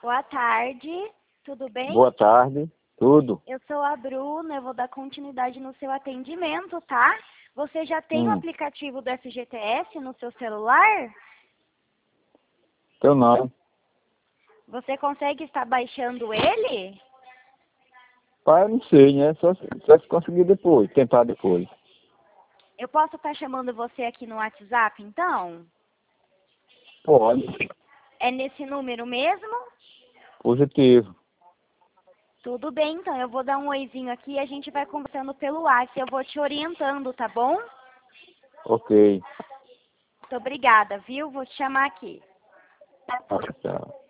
Boa tarde, tudo bem? Boa tarde, tudo. Eu sou a Bruna, eu vou dar continuidade no seu atendimento, tá? Você já tem o aplicativo do FGTS no seu celular? Eu não. Você consegue estar baixando ele? Pai, eu não sei, né? Só se conseguir depois, tentar depois. Eu posso estar chamando você aqui no WhatsApp, então? Pode. É nesse número mesmo? Positivo. Tudo bem, então. Eu vou dar um oizinho aqui e a gente vai conversando pelo WhatsApp. Eu vou te orientando, tá bom? Ok. Muito obrigada, viu? Vou te chamar aqui. Tchau.